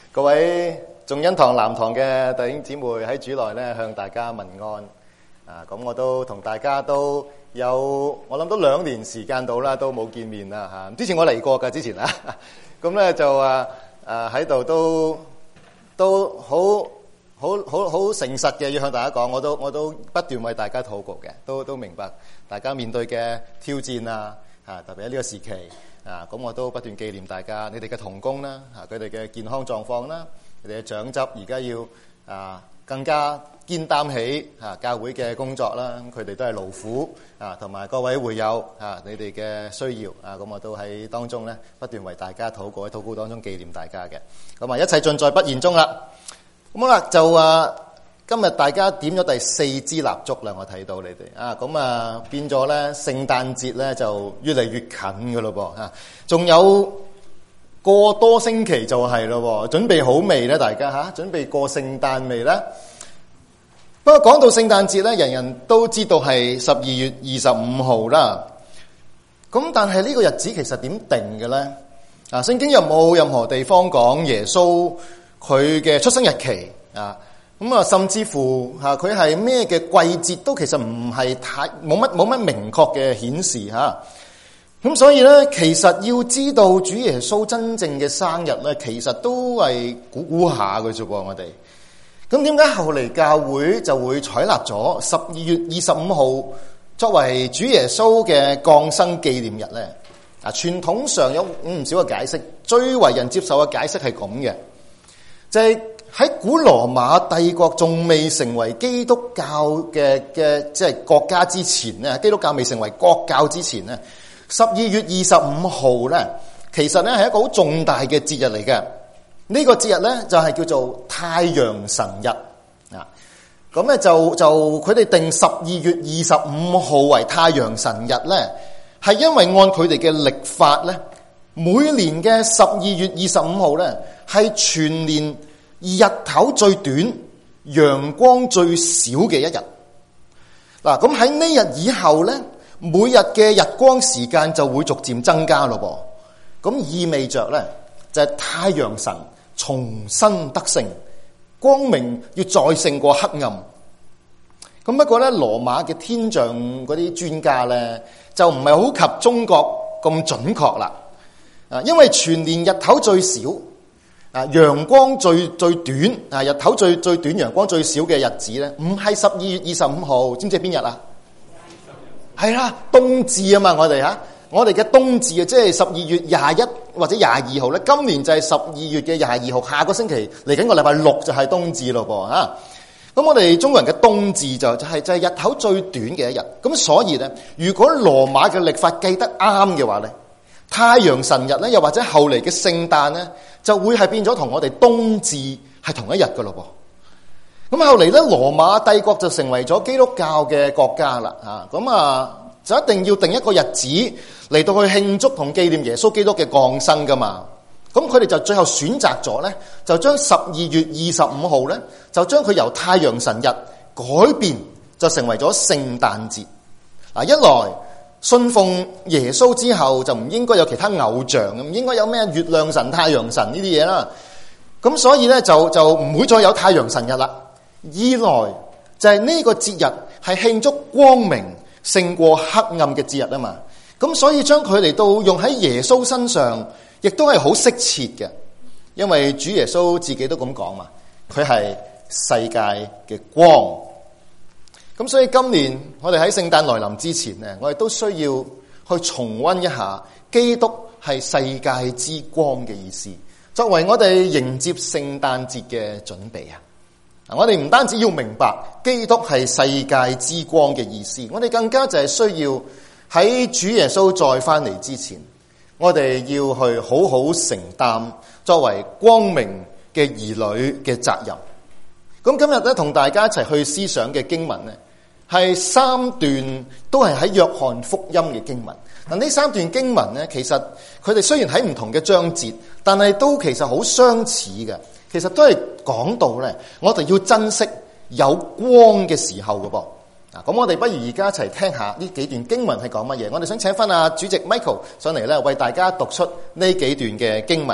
各位眾恩堂南堂嘅弟兄姊妹喺主內咧，向大家問安。咁我都同大家都有，我諗都2年時間到啦，都冇見面啦。之前我嚟過噶，之前咁咧就喺度都好誠實嘅，要向大家講，我都不斷為大家禱告嘅，都明白大家面對嘅挑戰特別喺呢個時期咁我都不斷紀念大家，你哋嘅同工啦，佢哋嘅健康狀況啦，你哋嘅長執而家要更加肩擔起教會嘅工作啦，佢哋都係勞苦同埋各位會友你哋嘅需要咁我都喺當中咧不斷為大家禱告，喺禱告當中紀念大家嘅，咁一切盡在不言中啦。咁好啦，就今日大家點咗第4支蠟燭啦，我睇到你哋咁變咗咧聖誕節咧就越嚟越近噶咯噃仲有個多星期就係咯，準備好未咧？大家準備過聖誕未咧？不過講到聖誕節咧，人人都知道係12月25號啦。咁但係呢個日子其實點定嘅咧？聖經有冇任何地方講耶穌佢嘅出生日期甚至乎佢係咩嘅季節都其實唔係冇乜明確嘅顯示咁所以咧，其實要知道主耶穌真正嘅生日咧，其實都係估下嘅啫喎，我哋。咁點解後嚟教會就會採納咗12月25號作為主耶穌嘅降生紀念日咧？傳統上有唔少嘅解釋，最為人接受嘅解釋係咁嘅，就係喺古羅馬帝國仲未成為基督教嘅即係國家之前咧，基督教未成為國教之前咧，12月25號咧，其實咧係一個好重大嘅節日嚟嘅。呢個節日咧就係叫做太陽神日咁咧就佢哋定12月25號為太陽神日咧，係因為按佢哋嘅曆法咧，每年嘅12月25號咧係全年日頭最短、陽光最少嘅一日。咁喺呢日以後咧，每日嘅日光時間就會逐漸增加咯噃。咁意味着咧就係太陽神重新得勝，光明要再勝過黑暗。咁不過咧，羅馬嘅天象嗰啲專家咧就唔係好及中國咁準確啦。因為全年日頭最少，陽光最短，日頭最短，陽光最少嘅日子咧，唔係12月25號，知唔知係邊日啊？係啦，冬至啊嘛，我哋嘅冬至即係12月21或者22號咧。今年就係12月嘅22號，下個星期嚟緊個禮拜6就係冬至咯噃。咁我哋中國人嘅冬至就係日頭最短嘅一日。咁所以咧，如果羅馬嘅曆法記得啱嘅話咧，太陽神日咧，又或者後嚟嘅聖誕咧，就會係變咗同我哋冬至係同一日噶咯噃。咁後嚟咧，羅馬帝國就成為咗基督教嘅國家啦。就一定要定一個日子嚟到去慶祝同紀念耶穌基督嘅降生噶嘛。咁佢哋就最後選擇咗咧，就將12月25號咧，就將佢由太陽神日改變，就成為咗聖誕節。一來信奉耶穌之後，就唔應該有其他偶像，唔應該有咩月亮神、太陽神呢啲嘢啦。咁所以咧就唔會再有太陽神日啦。二來就係呢個節日係慶祝光明勝過黑暗嘅節日啊嘛。咁所以將佢嚟到用喺耶穌身上，亦都係好適切嘅，因為主耶穌自己都咁講嘛，佢係世界嘅光。咁所以今年我哋喺聖誕來臨之前呢，我哋都需要去重溫一下基督係世界之光嘅意思，作為我哋迎接聖誕節嘅準備啊！我哋唔單止要明白基督係世界之光嘅意思，我哋更加就係需要喺主耶穌再翻嚟之前，我哋要去好好承擔作為光明嘅兒女嘅責任。咁今日咧同大家一齊去思想嘅經文呢，係3段都係喺約翰福音嘅經文。嗱，呢3段經文呢，其實佢哋雖然喺唔同嘅章節，但係都其實好相似嘅。其實都係講到咧，我哋要珍惜有光嘅時候嘅噃。咁我哋不如而家一齊聽下呢幾段經文係講乜嘢。我哋想請翻主席 Michael 上嚟咧，為大家讀出呢幾段嘅經文。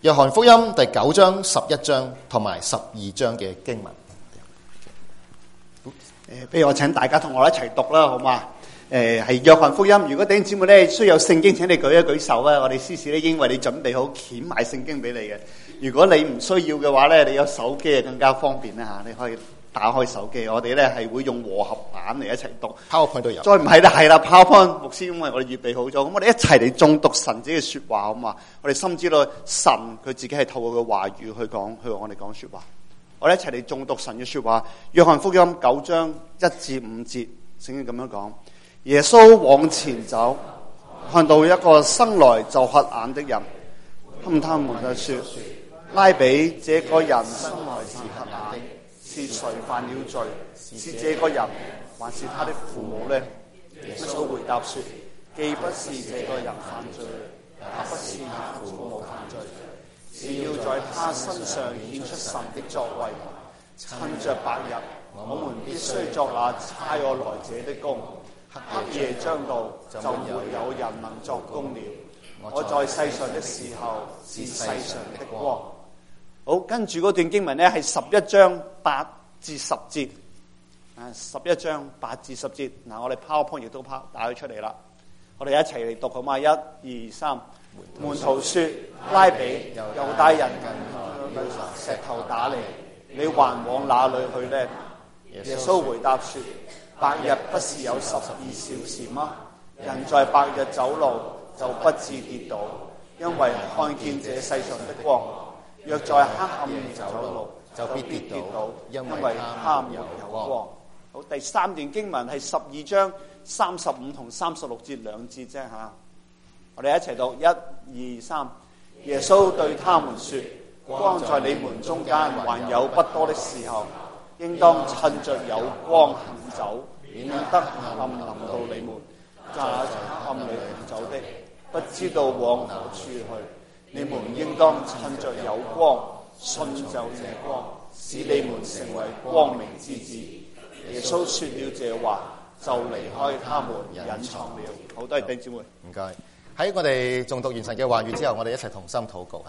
約翰福音第9章、11章同埋12章嘅經文。 不如我請大家同我一齊讀啦，好嘛？係約翰福音。如果弟兄姊妹咧需要聖經，請你舉一舉手啊！我哋司事咧已經為你準備好鉗埋聖經俾你嘅。如果你唔需要嘅話咧，你有手機啊更加方便啦嚇，你可以打開手機。我哋咧係會用和合版嚟一齊讀 PowerPoint 都有。 再唔係咧，係啦 PowerPoint 牧師，因為我哋預備好咗，咁我哋一齊嚟誦讀神自己嘅説話，好嘛？我哋深知道神佢自己係透過佢話語去講，去我哋講説話。我哋一齊嚟誦讀神嘅説話。約翰福音9章1至5節，聖經咁樣講：耶穌往前走，看到一個生來就瞎眼的人，問他們就說：拉比，這個人生來是瞎眼的，是誰犯了罪？是這個人，還是他的父母呢？耶穌回答說：既不是這個人犯罪，也不是他父母犯罪，是要在他身上顯出神的作為。趁着白日，我們必須作那差我來者的工。黑夜將到，就沒有人能作工了。我在世上的時候，是世上的光。好，跟住嗰段經文呢，係11章8至10節。11章8至10節。我哋 PowerPoint 亦都打咗出嚟啦。我哋一齊嚟讀好嘛？1、2、3。門徒說：拉比，猶大人用石頭打你，你還往哪裏去呢？耶穌回答說：白日不是有12小時嗎？人在白日走路就不致跌倒，因為看見這世上的光。若在黑暗裏走路，就必跌倒，因為他沒有光。好，第3段經文係12章35同36節兩節啫嚇。我哋一齊讀1、2、3。耶穌對他們說：光在你們中間還有不多的時候，應當趁着有光行走，免得黑暗臨到你們。在黑暗裏行走的，不知道往何處去。你們應當趁着有光，信就這光，使你們成為光明之子。耶穌說了這話，就離開他們，隱藏了。好，多謝弟兄姊妹。 唔該。喺我哋誦讀完神嘅話語之後，我哋一齊同心禱告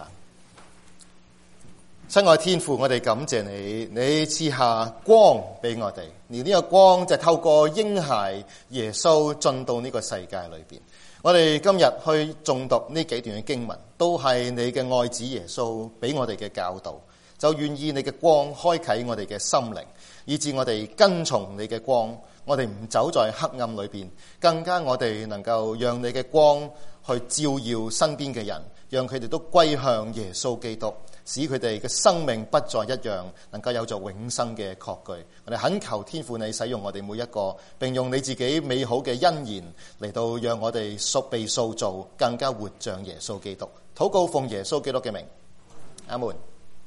吓。親愛天父，我哋感謝你，你賜下光俾我哋，而呢個光就透過嬰孩耶穌進到呢個世界裏邊。我哋今日去誦讀呢幾段嘅經文，都係你嘅愛子耶穌俾我哋嘅教導，就願意你嘅光開啟我哋嘅心靈，以致我哋跟從你嘅光，我哋唔走在黑暗裏邊，更加我哋能夠讓你嘅光去照耀身邊嘅人，讓佢哋都歸向耶穌基督，使佢哋嘅生命不再一樣，能夠有着永生嘅確據。我哋懇求天父你使用我哋每一個，並用你自己美好嘅恩言嚟到讓我哋被塑造，更加活像耶穌基督。禱告奉耶穌基督嘅名，阿門。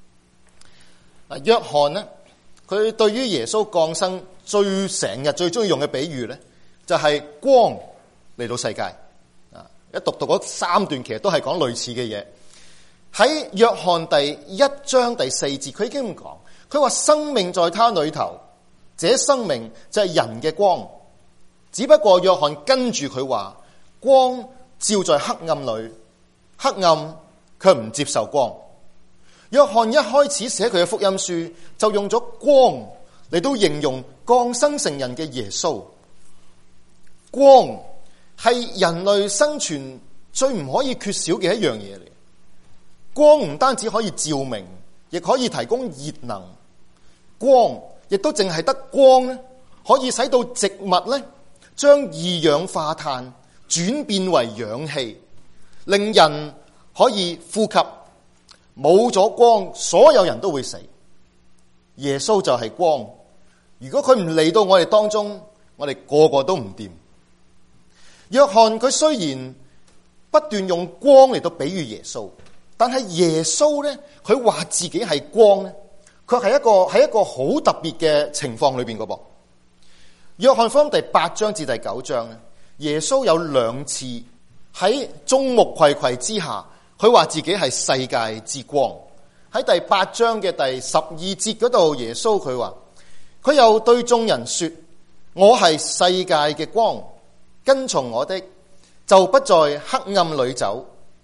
約翰呢，佢對於耶穌降生成日最中意用嘅比喻呢，就係光嚟到世界。一讀嗰3段其實都係講類似嘅嘢。喺約翰第1章第4節，佢已經咁講，佢話生命在他裏頭，這生命就係人嘅光。只不過約翰跟住佢話，光照在黑暗裏，黑暗卻唔接受光。約翰一開始寫佢嘅福音書，就用咗光嚟到形容降生成人嘅耶穌。光係人類生存最唔可以缺少嘅一樣嘢嚟。光唔單止可以照明，亦可以提供熱能。光亦都淨係得光咧，可以使到植物咧將二氧化碳轉變為氧氣，令人可以呼吸。冇咗光，所有人都會死。耶穌就係光，如果佢唔嚟到我哋當中，我哋個個都唔掂。約翰佢雖然不斷用光嚟到比喻耶穌，但係耶穌咧，佢話自己係光咧，佢係一個好特別嘅情況裏邊嘅噃。約翰福音第8章至第9章咧，耶穌有2次喺眾目睽睽之下，佢話自己係世界之光。喺第8章嘅第12節嗰度，耶穌佢話，佢又對眾人說：我係世界嘅光，跟從我的就不在黑暗裏走，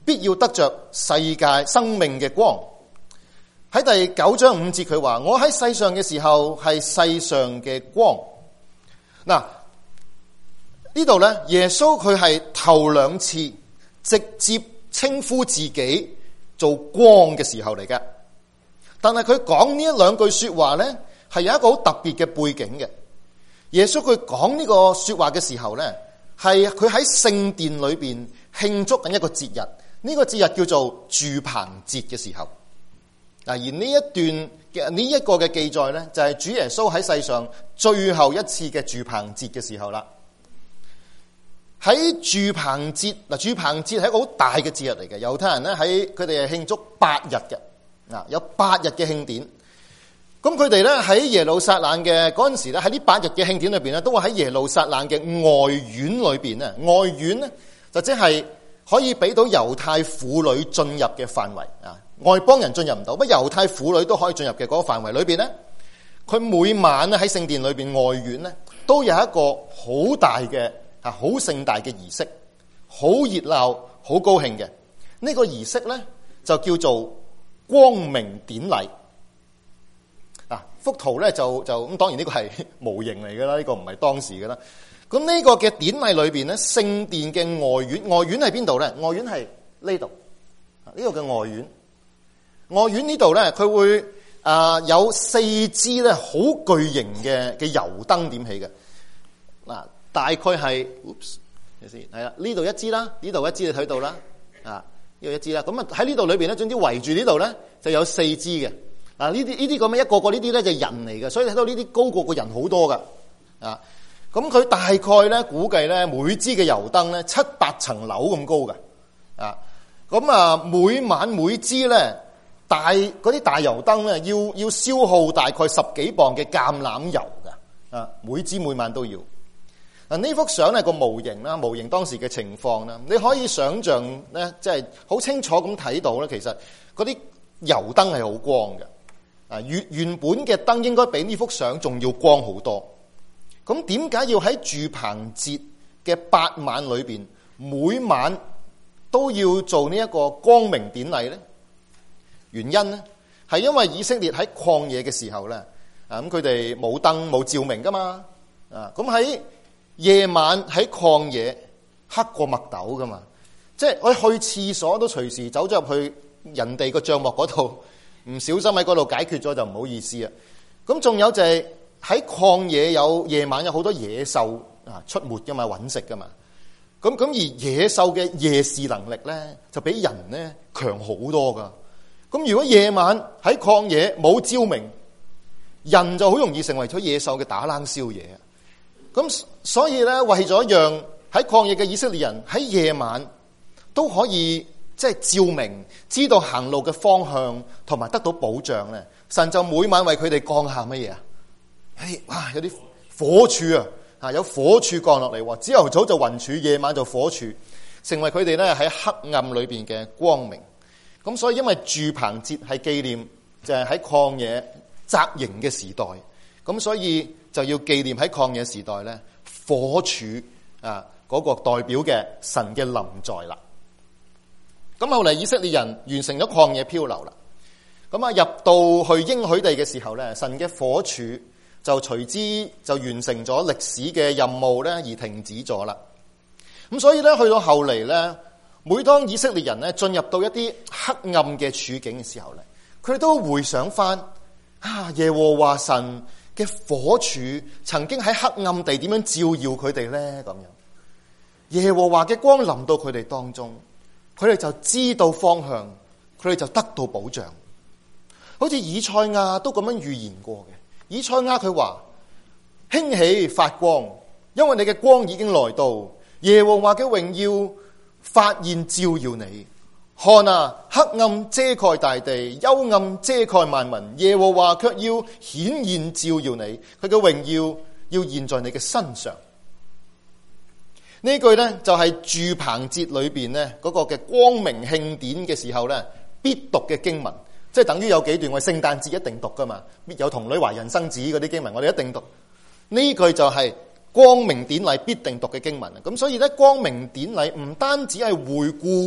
必要得着世界生命嘅光。喺第9章5節佢話：我喺世上嘅時候係世上嘅光。嗱，呢度咧，耶穌佢係頭2次直接稱呼自己做光嘅時候嚟嘅。但係佢講呢一兩句說話咧，係有一個好特別嘅背景嘅。耶穌佢講呢個說話嘅時候咧，係佢喺聖殿裏邊慶祝緊一個節日。呢個節日叫做住棚節嘅時候。而呢一段嘅呢一個嘅記載咧，就係主耶穌喺世上最後一次嘅住棚節嘅時候啦。喺住棚節，住棚節係一個好大嘅節日嚟嘅。猶太人咧喺佢哋係慶祝8日嘅，有8日嘅慶典。咁佢哋咧喺耶路撒冷嘅嗰陣時咧，喺呢8日嘅慶典裏邊咧，都會喺耶路撒冷嘅外院裏邊咧，外院咧就即係可以俾到猶太婦女進入嘅範圍啊。外邦人進入唔到，不過猶太婦女都可以進入嘅嗰個範圍裏邊咧，佢每晚咧喺聖殿裏邊外院咧，都有一個好大嘅好盛大嘅儀式，好熱鬧、好高興嘅。呢個儀式咧就叫做光明典禮。幅圖咧就咁，當然呢個係模型嚟㗎啦，呢個唔係當時㗎啦。咁呢個嘅典禮裏邊咧，聖殿嘅外院，外院喺邊度咧？外院係呢度，呢個嘅外院。外院呢度咧，佢會有4支咧好巨型嘅油燈點起嘅。嗱，大概係，係啦，呢度一支啦，呢度一支你睇到啦，呢度一支啦。咁啊喺呢度裏邊咧，總之圍住呢度咧就有4支嘅。呢啲咁樣一個個呢啲咧就係人嚟嘅，所以睇到呢啲高過個人好多噶。咁佢大概咧估計咧每支嘅油燈咧7-8層樓咁高嘅。咁每晚每支咧嗰啲大油燈咧要消耗大概10幾磅嘅橄欖油嘅。每支每晚都要。呢幅相係個模型啦，模型當時嘅情況啦，你可以想象咧，即係好清楚咁睇到咧，其實嗰啲油燈係好光嘅。原本嘅燈應該比呢幅相仲要光好多。咁點解要喺住棚節嘅8晚裏邊，每晚都要做呢一個光明典禮呢？原因呢係因為以色列喺曠野嘅時候咧，咁佢哋冇燈冇照明噶嘛，咁喺夜晚喺曠野黑過墨斗噶嘛，即係我去廁所都隨時走咗入去人哋個帳幕嗰度。唔小心喺嗰度解決咗就唔好意思啊！咁仲有就係喺曠野夜晚有好多野獸出沒噶嘛，揾食噶嘛。咁而野獸嘅夜視能力咧就比人咧強好多噶。咁如果夜晚喺曠野冇照明，人就好容易成為咗野獸嘅打冷宵夜。咁所以咧，為咗讓喺曠野嘅以色列人喺夜晚都可以即係照明，知道行路嘅方向，同埋得到保障咧，神就每晚為佢哋降下乜嘢啊？哇！有啲火柱有火柱降落嚟，朝頭早就雲柱，夜晚就火柱，成為佢哋咧喺黑暗裏邊嘅光明。咁所以因為住棚節係紀念就係喺曠野紮營嘅時代，咁所以就要紀念喺曠野時代咧火柱嗰個代表嘅神嘅臨在啦。咁後嚟以色列人完成咗曠野漂流啦，咁入到去應許地嘅時候咧，神嘅火柱就隨之就完成咗歷史嘅任務咧，而停止咗啦。咁所以咧，去到後嚟咧，每當以色列人咧進入到一啲黑暗嘅處境嘅時候咧，佢哋都回想翻耶和華神嘅火柱曾經喺黑暗地點樣照耀佢哋咧，咁樣耶和華嘅光臨到佢哋當中。佢哋就知道方向，佢哋就得到保障。好似以賽亞都咁樣預言過嘅。以賽亞佢話：興起發光，因為你嘅光已經來到，耶和華嘅榮耀發現照耀你。看啊，黑暗遮蓋大地，幽暗遮蓋萬民，耶和華卻要顯現照耀你，佢嘅榮耀要現在你嘅身上。呢句呢，就係住棚節裏邊呢嗰個嘅光明慶典嘅時候呢必讀嘅經文，即係等於有幾段我聖誕節一定讀噶嘛，必有童女懷孕生子嗰啲經文，我哋一定讀。呢句就係光明典禮必定讀嘅經文。咁所以呢，光明典禮唔單止係回顧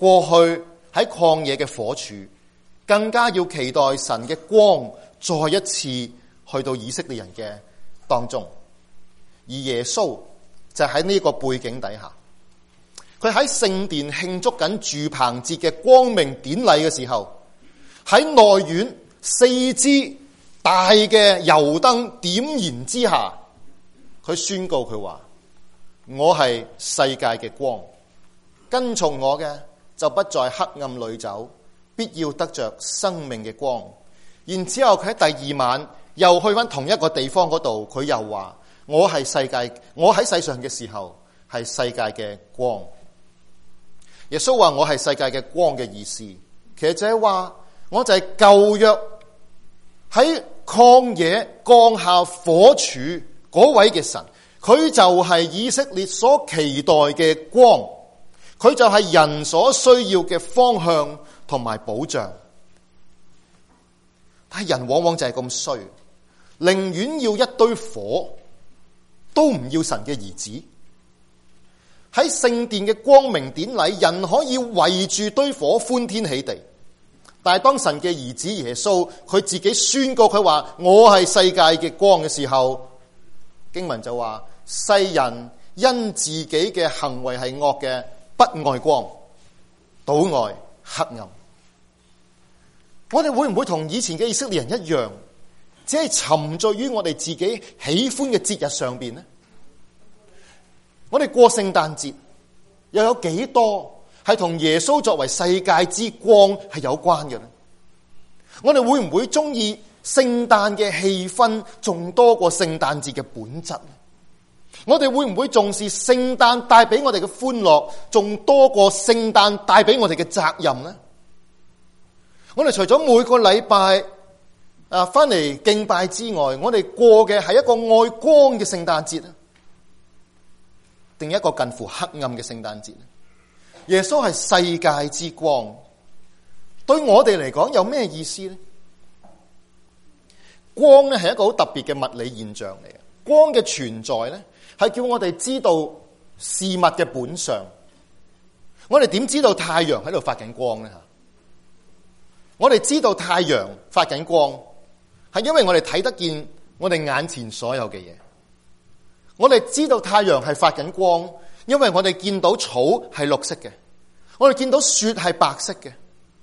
過去喺曠野嘅火柱，更加要期待神嘅光再一次去到以色列人嘅當中。而耶穌就喺呢個背景底下，佢喺聖殿慶祝緊住棚節嘅光明典禮嘅時候，喺內院4支大嘅油燈點燃之下，佢宣告佢話：我係世界嘅光，跟從我嘅就不在黑暗裏走，必要得着生命嘅光。然之後佢喺第二晚又去返同一個地方嗰度，佢又話：我係世界，我喺世上嘅時候係世界嘅光。耶穌話我係世界嘅光嘅意思，其實就係話我就係舊約喺曠野降下火柱嗰位嘅神，佢就係以色列所期待嘅光，佢就係人所需要嘅方向同埋保障。但係人往往就係咁衰，寧願要一堆火，都唔要神嘅兒子。喺聖殿嘅光明典禮，人可以圍住堆火歡天喜地，但係當神嘅兒子耶穌佢自己宣告佢話我係世界嘅光嘅時候，經文就話世人因自己嘅行為係惡嘅，不愛光，倒愛黑暗。我哋會唔會同以前嘅以色列人一樣，只係沉醉於我哋自己喜歡嘅節日上邊呢？我哋過聖誕節又有幾多係同耶穌作為世界之光係有關嘅呢？我哋會唔會中意聖誕嘅氣氛仲多過聖誕節嘅本質呢？我哋會唔會重視聖誕帶俾我哋嘅歡樂仲多過聖誕帶俾我哋嘅責任呢？我哋除咗每個禮拜翻嚟敬拜之外，我哋過嘅係一個愛光嘅聖誕節，定一個近乎黑暗嘅聖誕節？耶穌係世界之光，對我哋嚟講有咩意思呢？光咧係一個好特別嘅物理現象嚟嘅。光嘅存在咧係叫我哋知道事物嘅本相。我哋點知道太陽喺度發緊光呢？我哋知道太陽發緊光係因為我哋睇得見我哋眼前所有嘅嘢。我哋知道太陽係發緊光，因為我哋見到草係綠色嘅，我哋見到雪係白色嘅。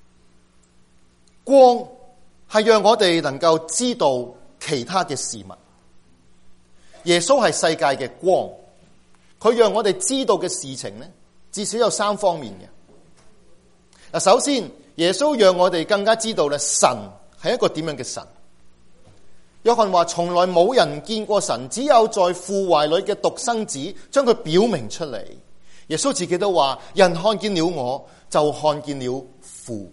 光係讓我哋能夠知道其他嘅事物。耶穌係世界嘅光，佢讓我哋知道嘅事情呢，至少有3方面嘅。首先，耶穌讓我哋更加知道咧，神係一個點樣嘅神。約翰話從來冇人見過神，只有在父懷裏嘅獨生子將佢表明出嚟。耶穌自己都話，人看見了我，就看見了父。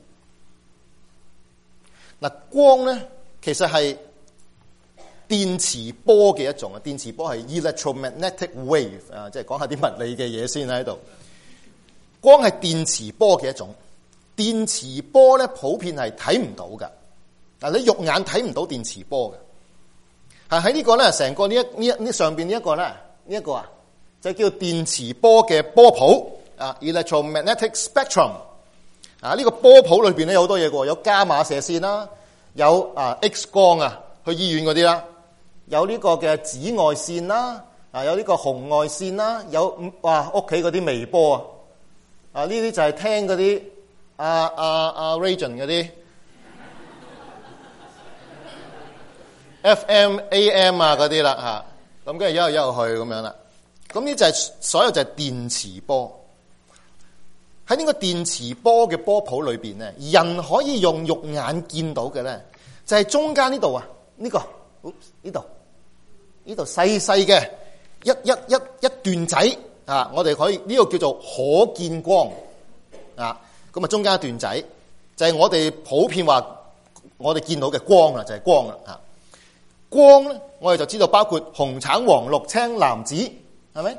嗱，光咧其實係電磁波嘅一種啊，電磁波係 electromagnetic wave 啊，即係講下啲物理嘅嘢先喺度。光係電磁波嘅一種，電磁波咧普遍係睇唔到噶。嗱，你肉眼睇唔到電磁波嘅。喺呢個咧，成個呢上邊呢一個咧，呢一個啊，就叫電磁波嘅波譜啊 ，electromagnetic spectrum 啊，呢個波譜裏邊咧有好多嘢嘅，有伽馬射線啦，有X 光啊，去醫院嗰啲啦，有呢個嘅紫外線啦，有呢個紅外線啦，有屋企嗰啲微波啊，呢啲就係聽嗰啲Region 嗰啲。FM、AM 啊嗰啲啦嚇，咁跟住一路去咁樣啦。咁呢就係所有就係電磁波。喺呢個電磁波嘅波譜裏邊咧，人可以用肉眼見到嘅咧，就係中間呢度啊，呢個呢度細細嘅一段仔啊，我哋可以呢個叫做可見光啊。咁啊，中間一段仔就係我哋普遍話我哋見到嘅光啦，就係光啦嚇。光咧，我哋就知道包括紅、橙、黃、綠、青、藍、紫，係咪？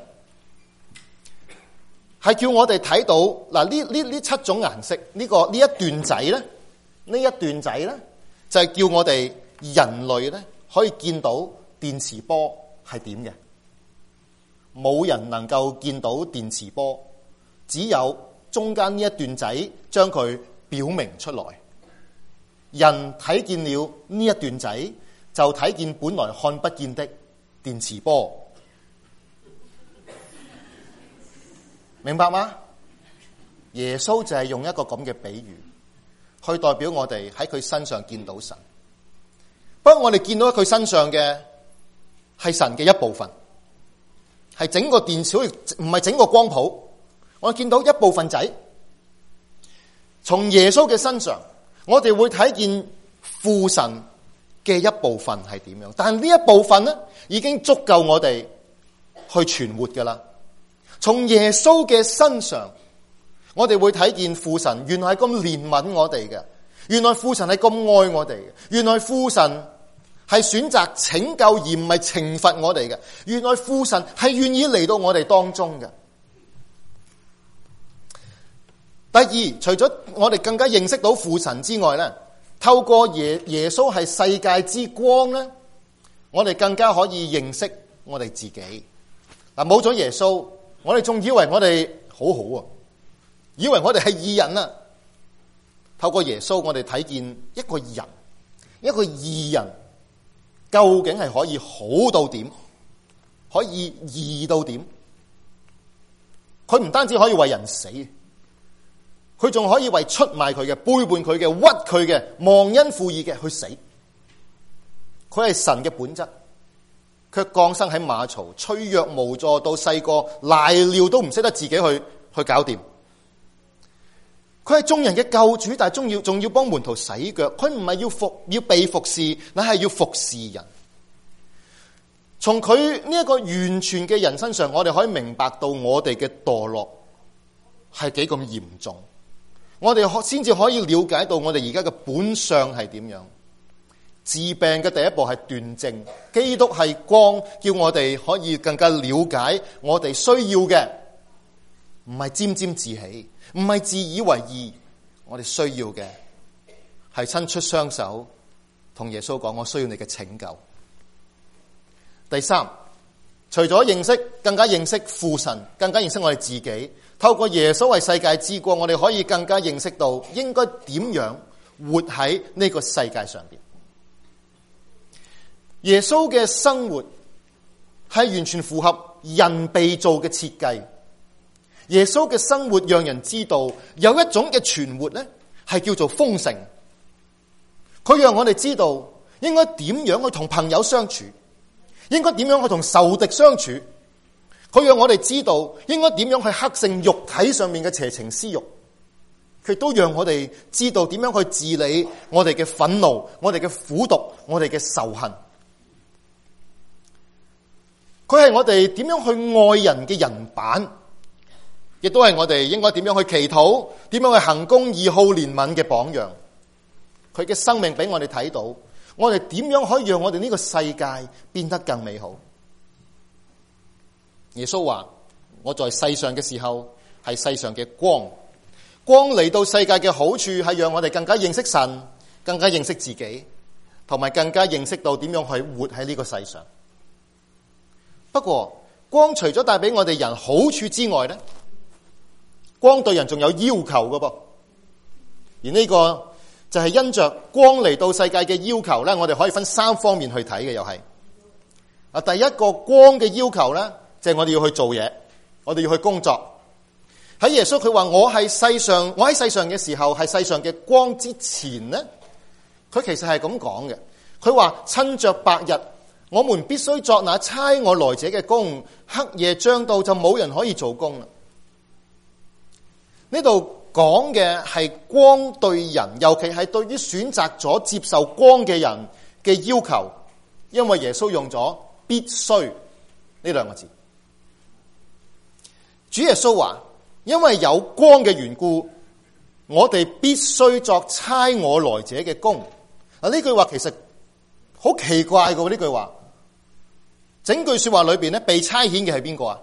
係叫我哋睇到嗱呢7種顏色，呢一段仔咧，就係叫我哋人類咧可以見到電磁波係點嘅。冇人能夠見到電磁波，只有中間呢一段仔將佢表明出來。人睇見了呢一段仔，就睇見本來看不見的電磁波，明白嗎？耶穌就係用一個咁嘅比喻，去代表我哋喺佢身上見到神。不過我哋見到佢身上嘅係神嘅一部分，係整個電池，唔係整個光譜。我哋見到一部分仔。從耶穌嘅身上，我哋會睇見父神嘅一部分係點樣，但係呢一部分呢，已經足夠我哋去存活噶啦。從耶穌嘅身上，我哋會睇見父神原來係咁憐憫我哋嘅，原來父神係咁愛我哋嘅，原來父神係選擇拯救而唔係懲罰我哋嘅，原來父神係願意嚟到我哋當中嘅。第二，除咗我哋更加認識到父神之外咧，透過耶穌係世界之光咧，我哋更加可以認識我哋自己。嗱，冇咗耶穌，我哋仲以為我哋好好啊，以為我哋係義人啊。透過耶穌，我哋睇見一個人，一個義人究竟係可以好到點，可以義到點。佢唔單止可以為人死，佢仲可以為出賣佢嘅、背叛佢嘅、屈佢嘅、忘恩負義嘅去死。佢係神嘅本質，卻降生喺馬槽，脆弱無助到細個瀨尿都唔識得自己去搞掂。佢係眾人嘅救主，但係仲要幫門徒洗腳。佢唔係要被服侍，乃係要服侍人。從佢呢一個完全嘅人身上，我哋可以明白到我哋嘅墮落係幾咁嚴重。我哋先至可以了解到我哋而家嘅本相係點樣。治病嘅第一步係斷症，基督係光，叫我哋可以更加了解我哋需要嘅，唔係沾沾自喜，唔係自以為義。我哋需要嘅係伸出雙手同耶穌講，我需要你嘅拯救。第三，除咗認識，更加認識父神，更加認識我哋自己。透過耶穌係世界之光，我哋可以更加認識到應該點樣活喺呢個世界上邊。耶穌嘅生活係完全符合人被造嘅設計。耶穌嘅生活讓人知道有一種嘅存活咧，係叫做豐盛。佢讓我哋知道應該點樣去同朋友相處，應該點樣去同仇敵相處。佢讓我哋知道應該點樣去克勝肉體上面嘅邪情私欲，佢都讓我哋知道點樣去治理我哋嘅憤怒、我哋嘅苦毒、我哋嘅仇恨。佢係我哋點樣去愛人嘅人版，亦都係我哋應該點樣去祈禱、點樣去行公義、好憐憫嘅榜樣。佢嘅生命俾我哋睇到，我哋點樣可以讓我哋呢個世界變得更美好。耶穌話：我在世上嘅時候係世上嘅光，光嚟到世界嘅好處係讓我哋更加認識神，更加認識自己，同埋更加認識到點樣去活喺呢個世上。不過光除咗帶俾我哋人好處之外咧，光對人仲有要求嘅噃。而呢個就係因着光嚟到世界嘅要求咧，我哋可以分三方面去睇嘅，又係第一個光嘅要求咧，就係我哋要去做嘢，我哋要去工作。喺耶穌佢話我喺世上嘅時候係世上嘅光之前呢，佢其實係咁講嘅。佢話趁着白日，我們必須作那差我來者嘅工，黑夜將到就冇人可以做工啦。呢度講嘅係光對人，尤其係對於選擇咗接受光嘅人嘅要求，因為耶穌用咗必須呢兩個字。主耶穌話：因為有光嘅緣故，我哋必須作差我來者嘅工。嗱，呢句話其實好奇怪嘅，呢句話。整句說話裏邊咧，被差遣嘅係邊個啊？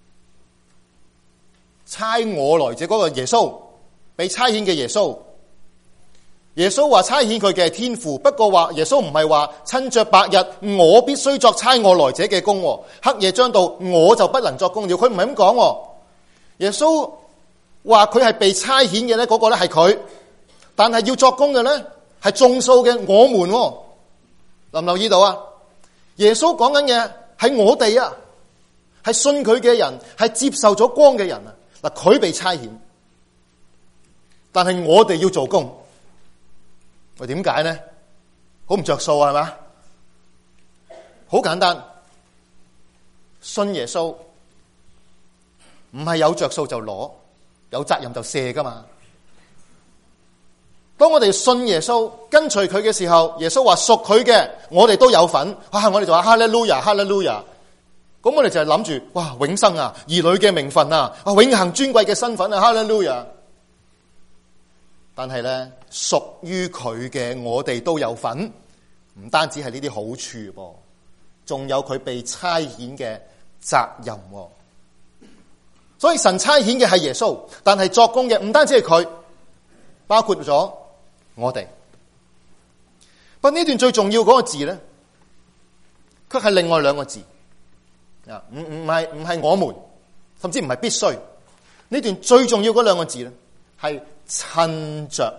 差我來者嗰個耶穌，被差遣嘅耶穌。耶穌話差遣佢嘅係天父，不過話耶穌唔係話趁着白日我必須作差我來者嘅工，黑夜將到我就不能作工了。佢唔係咁講。耶穌話佢係被差遣嘅咧，嗰個咧係佢，但係要作工嘅咧係眾數嘅我們。留唔留意到啊？耶穌講緊嘅係我哋啊，係信佢嘅人，係接受咗光嘅人啊。嗱，佢被差遣，但係我哋要做工。喂，點解咧？好唔着數係嘛？好簡單，信耶穌唔係有着數就攞，有責任就卸噶嘛。當我哋信耶穌跟隨佢嘅時候，耶穌話屬佢嘅我哋都有份。我哋就話哈利路亞，哈利路亞。咁我哋就係諗住哇，永生啊，兒女嘅名分啊，永恆尊貴嘅身份啊，哈利路亞。但係咧，屬於佢嘅我哋都有份，唔單止係呢啲好處噃，仲有佢被差遣嘅責任。所以神差遣嘅係耶穌，但係作工嘅唔單止係佢，包括咗我哋。不過呢段最重要嗰個字咧，佢係另外兩個字啊，唔係我們，甚至唔係必須。呢段最重要嗰兩個字咧，係趁着。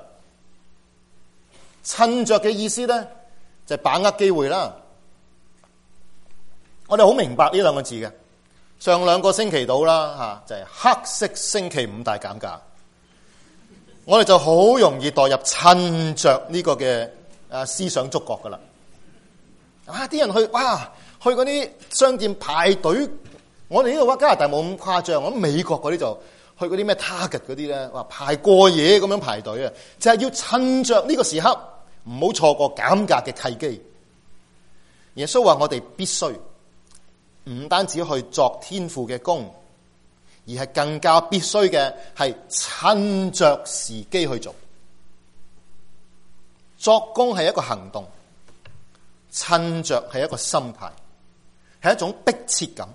趁着嘅意思咧，就係把握機會啦。我哋好明白呢兩個字嘅。上兩個星期到啦，就係黑色星期五大減價。我哋就好容易代入趁着呢個嘅思想觸覺噶啦。啲人去去嗰啲商店排隊。我哋呢度加拿大冇咁誇張，我諗美國嗰啲就去嗰啲咩 Target 嗰啲咧，排過夜咁樣排隊啊，就係要趁着呢個時刻，唔好錯過減價嘅契機。耶穌話我哋必須唔單止去作天父嘅工，而係更加必須嘅係趁着時機去做。作工係一個行動，趁着係一個心態，係一種迫切感。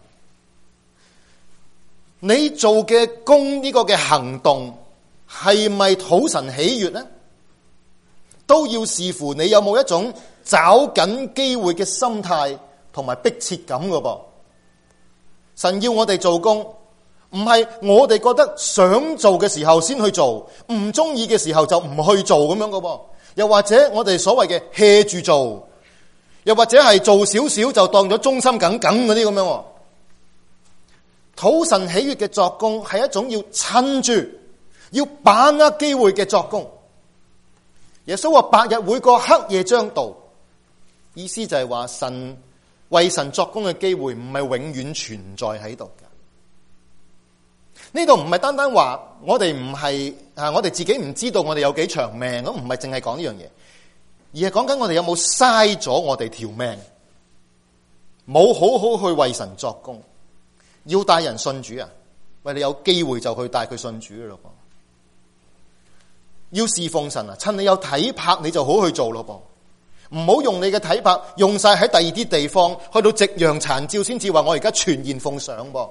你做嘅工呢個嘅行動係咪討神喜悅呢？都要視乎你有冇一種找緊機會嘅心態同埋迫切感㗎噃。神要我哋做工，唔係我哋覺得想做嘅時候先去做，唔中意嘅時候就唔去做咁樣㗎噃。又或者我哋所謂嘅 hea 住做，又或者係做少少就當咗忠心耿耿嗰啲咁樣。討神喜悅嘅作工係一種要趁住、要把握機會嘅作工。耶穌話白日會過，黑夜將到，意思就係話神為神作工嘅機會唔係永遠存在喺度嘅。呢度唔係單單話我哋唔係我哋自己唔知道我哋有幾長命，咁唔係淨係講呢樣嘢，而係講緊我哋有冇嘥咗我哋條命，冇好好去為神作工。要帶人信主啊！喂，你有機會就去帶佢信主咯噃。要侍奉神啊，趁你有體魄你就好去做咯噃。唔好用你嘅體魄用晒喺第二啲地方，去到夕陽殘照先至話我而家全然奉上噃。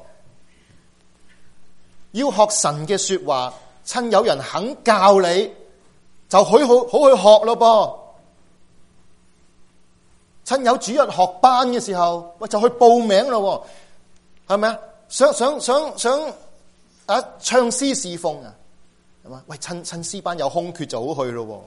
要學神嘅說話，趁有人肯教你，就好去學咯噃。趁有主日學班嘅時候，喂，就去報名咯。係咪啊？想唱詩侍奉啊？係嘛？喂，趁詩班有空缺就好去咯。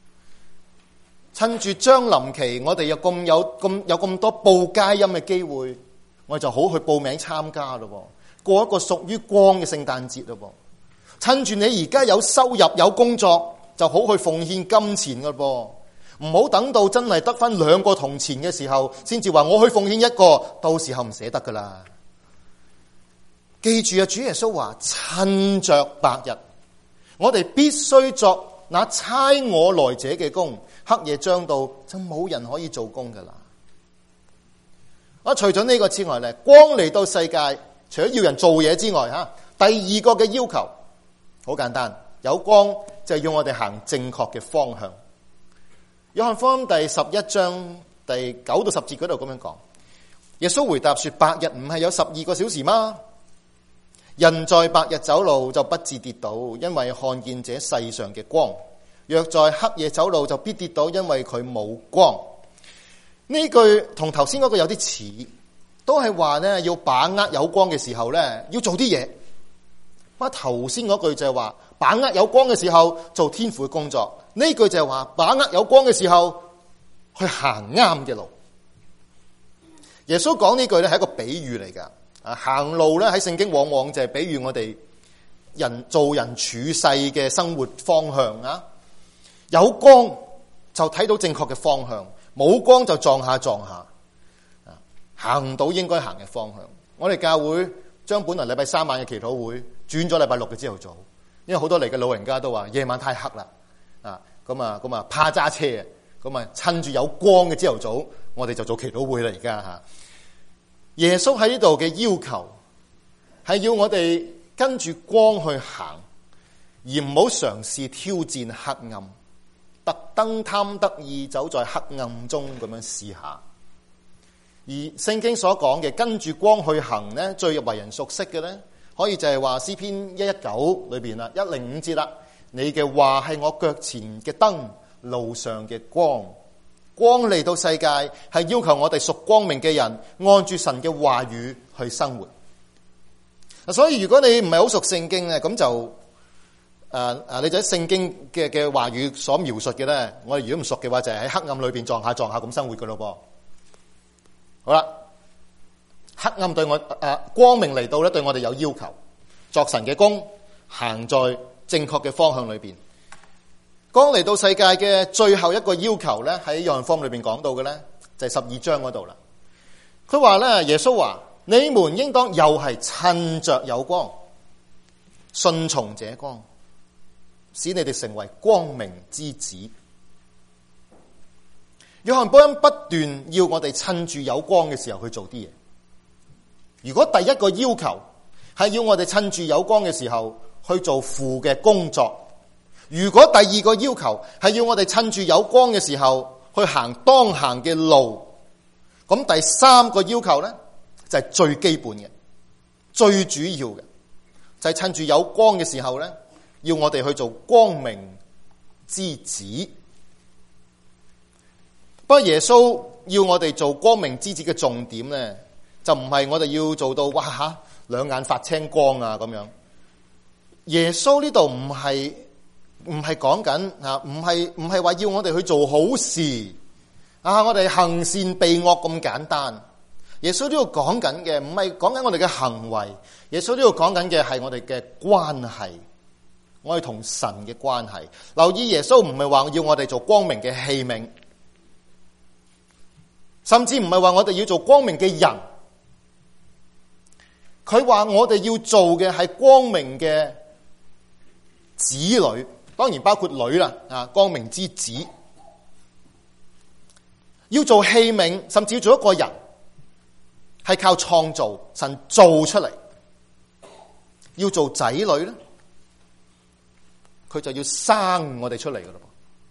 趁住將臨期，我哋有咁多報佳音嘅機會，我哋就好去報名參加咯。過一個屬於光嘅聖誕節咯。趁住你而家有收入有工作，就好去奉獻金錢噶噃。唔好等到真係得翻2個銅錢嘅時候，先至話我去奉獻1個，到時候唔捨得噶啦。記住啊，主耶穌話趁着白日，我哋必須作那差我來者嘅工，黑夜將到就冇人可以做工噶啦。除咗呢個之外咧，光嚟到世界，除咗要人做嘢之外，第二個嘅要求好簡單，有光就係要我哋行正確嘅方向。約翰福音第11章第9到10節嗰度咁樣講，耶穌回答說：白日唔係有12個小時嗎？人在白日走路就不致跌倒，因為看見這世上嘅光；若在黑夜走路就必跌倒，因為佢冇光。呢句同頭先嗰個有啲似，都係話呢，要把握有光嘅時候呢，要做啲嘢。 頭先嗰句就係話，把握有光嘅時候做天父嘅工作。呢句就係話，把握有光嘅時候去行啱嘅路。耶穌講呢句咧係一個比喻嚟噶。行路咧喺聖經往往就係比喻我哋做人處世嘅生活方向啊。有光就睇到正確嘅方向，冇光就撞下，行唔到應該行嘅方向。我哋教會將本來禮拜三晚嘅祈禱會轉咗禮拜六嘅朝頭早，因為好多嚟嘅老人家都話夜晚太黑啦，咁啊怕揸車，咁啊趁住有光嘅朝頭早，我哋就做祈禱會啦。而家吓，耶穌喺呢度嘅要求係要我哋跟住光去行，而唔好嘗試挑戰黑暗，特登貪得意走在黑暗中咁樣試下。而聖經所講嘅跟住光去行呢，最為人熟悉嘅呢，可以就係話詩篇119裏邊啦，105節啦，你嘅話係我腳前嘅燈，路上嘅光。光嚟到世界係要求我哋屬光明嘅人按住神嘅話語去生活。所以如果你唔係好熟聖經咧，咁就你就喺聖經嘅話語所描述嘅咧，我哋如果唔熟嘅話，就係喺黑暗裏邊撞下咁生活噶咯噃。好啦，黑暗對我光明嚟到咧，對我哋有要求，作神嘅工，行在正確嘅方向裏邊。光嚟到世界嘅最後一個要求咧，喺約翰福音裏邊講到嘅咧，就係12章嗰度啦。佢話咧，耶穌話：你們應當又係趁着有光，順從這光，使你哋成為光明之子。約翰福音不斷要我哋趁住有光嘅時候去做啲嘢。如果第一個要求係要我哋趁住有光嘅時候去做父嘅工作，如果第二個要求係要我哋趁住有光嘅時候去行當行嘅路，咁第三個要求呢，就係最基本嘅、最主要嘅，就係趁住有光嘅時候呢，要我哋去做光明之子。不過耶穌要我哋做光明之子嘅重點呢，就唔係我哋要做到哇兩眼發青光啊咁樣。耶穌呢度唔係講緊唔係話要我哋去做好事我哋行善避惡咁簡單。耶穌呢度講緊嘅唔係講緊我哋嘅行為，耶穌呢度講緊嘅係我哋嘅關係，我哋同神嘅關係。留意耶穌唔係話要我哋做光明嘅器皿，甚至唔係話我哋要做光明嘅人，佢話我哋要做嘅係光明嘅子女，當然包括女啦，光明之子。要做器皿，甚至要做一個人，係靠創造，神做出嚟。要做仔女咧，佢就要生我哋出嚟噶咯。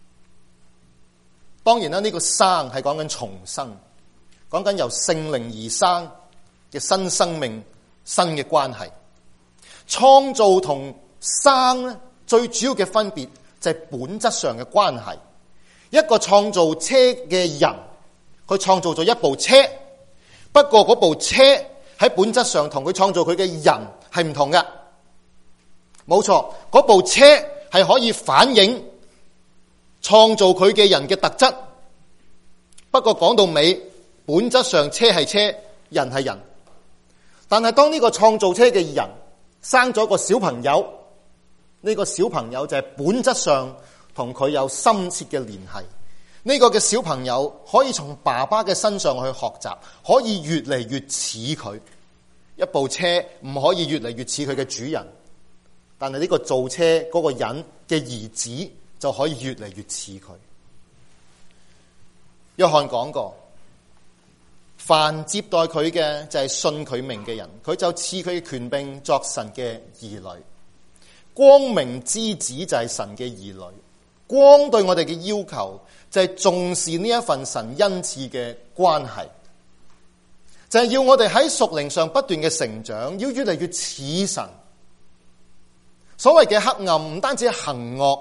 當然啦，呢個生係講緊重生，講緊由聖靈而生嘅新生命、新嘅關係。創造同生咧，最主要嘅分別就係本質上嘅關係。一個創造車嘅人，佢創造咗一部車，不過嗰部車喺本質上同佢創造佢嘅人係唔同嘅。冇錯，嗰部車係可以反映創造佢嘅人嘅特質，不過講到尾，本質上車係車，人係人。但係當呢個創造車嘅人生咗個小朋友，呢個小朋友就係本質上同佢有深切嘅聯繫。呢個嘅小朋友可以從爸爸嘅身上去學習，可以越嚟越似佢。一部車唔可以越嚟越似佢嘅主人，但係呢個造車嗰個人嘅兒子就可以越嚟越似佢。約翰講過，凡接待佢嘅就係信佢名嘅人，佢就賜佢嘅權柄作神嘅兒女。光明之子就係神嘅兒女。光對我哋嘅要求就係重視呢一份神恩賜嘅關係，就係要我哋喺屬靈上不斷嘅成長，要越嚟越似神。所謂嘅黑暗唔單止係行惡，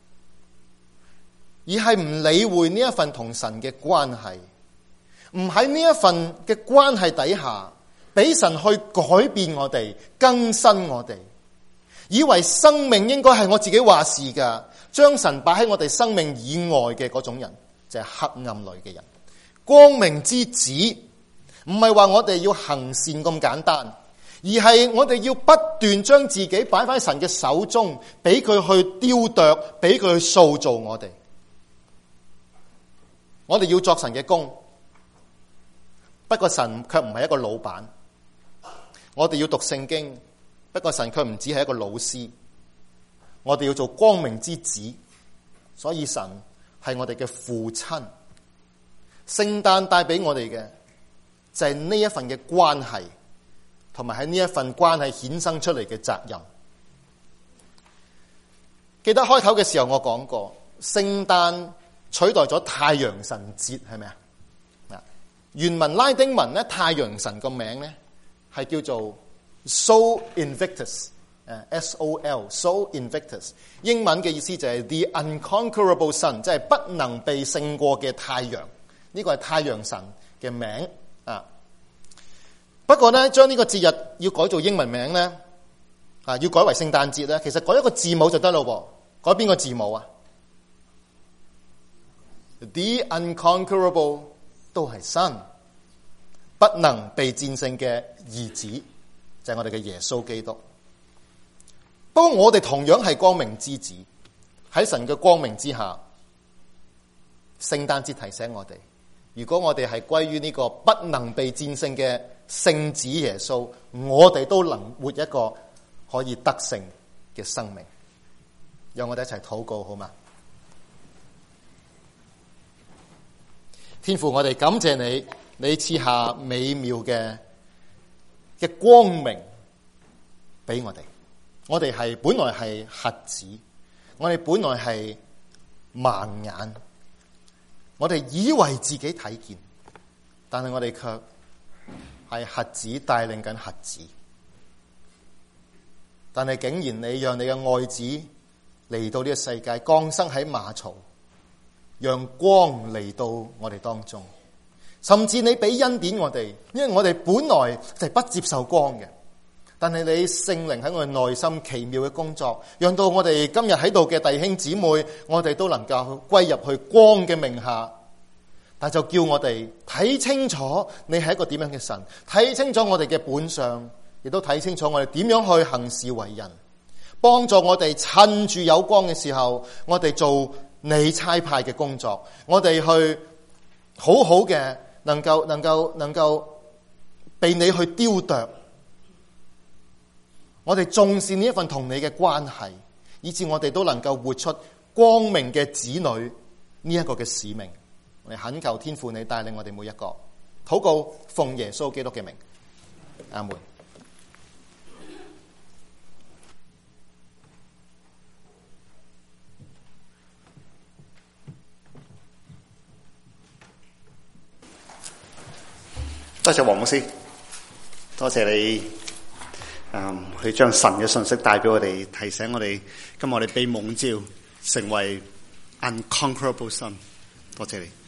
而係唔理會呢一份同神嘅關係，唔喺呢一份嘅關係底下俾神去改變我哋、更新我哋。 以為生命應該係我自己話事㗎，將神擺喺我哋生命以外嘅嗰種人，就係黑暗裏嘅人。光明之子唔係話我哋要行善咁簡單，而係我哋要不斷將自己擺喺神嘅手中，俾佢去雕琢，俾佢去塑造我哋。我哋要作神嘅工，不過神卻唔係一個老闆。我哋要讀聖經，不過神卻唔只係一個老師。我哋要做光明之子，所以神係我哋嘅父親。聖誕帶俾我哋嘅就係呢一份嘅關係，同埋喺呢一份關係衍生出嚟嘅責任。記得開頭嘅時候我講過，聖誕取代咗太陽神節，係咪啊？原文拉丁文咧，太陽神個名咧係叫做 Sol Invictus，S-O-L Sol Invictus。英文嘅意思就係 The Unconquerable Sun， 即係不能被勝過嘅太陽。呢個係太陽神嘅名啊。不過咧，將呢個節日要改做英文名咧，要改為聖誕節咧，其實改一個字母就得咯。改邊個字母啊？ The Unconquerable 都係神，不能被戰勝嘅兒子就係我哋嘅耶穌基督。不過我哋同樣係光明之子，喺神嘅光明之下。聖誕節提醒我哋，如果我哋係歸於呢個不能被戰勝嘅聖子耶穌，我哋都能活一個可以得勝嘅生命。讓我哋一齊禱告好嗎？天父，我哋感謝你，你賜下美妙嘅光明俾我哋。我哋本來係瞎子，我哋本來係盲眼，我哋以為自己睇見，但係我哋卻係瞎子帶領緊瞎子。但係竟然你讓你嘅愛子嚟到呢個世界，降生喺馬槽，讓光嚟到我哋當中。甚至你俾恩典我哋，因為我哋本來就係不接受光嘅，但係你聖靈喺我哋內心奇妙嘅工作，讓到我哋今日喺度嘅弟兄姊妹，我哋都能夠歸入去光嘅名下。但就叫我哋睇清楚你係一個點樣嘅神，睇清楚我哋嘅本相，亦都睇清楚我哋點樣去行事為人，幫助我哋趁住有光嘅時候，我哋做你差派嘅工作，我哋去好好嘅能夠被你去雕琢，我哋重視呢一份同你嘅關係，以致我哋都能夠活出光明嘅子女呢一個嘅使命。我哋懇求天父你帶領我哋每一個，禱告奉耶穌基督嘅名，阿門。 多謝黃牧師，多謝你去將神嘅信息帶俾我哋，提醒我哋今日我哋被蒙召成為 unconquerable son。多謝你。